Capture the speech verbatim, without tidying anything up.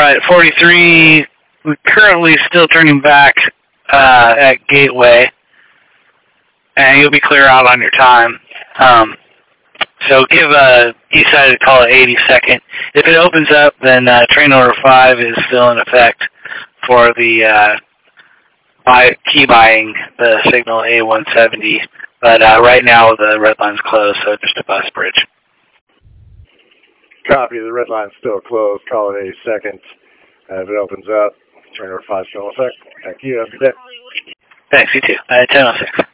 at forty-three. We're currently still turning back uh, at Gateway, and you'll be clear out on your time. Um, so give uh, Eastside a call at eighty-second. If it opens up, then uh, train order five is still in effect for the uh, buy, key buying the signal A one seventy. But uh, right now the red line's closed, so just a bus bridge. Copy. The red line's still closed. Call it eighty seconds. Uh, if it opens up, train order five still in effect. Thank you. Have a good day. Thanks, you too. Uh, ten oh six.